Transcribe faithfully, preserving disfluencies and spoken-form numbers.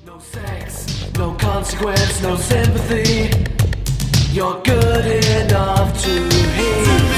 No sex, no consequence, no sympathy. You're good enough to hate.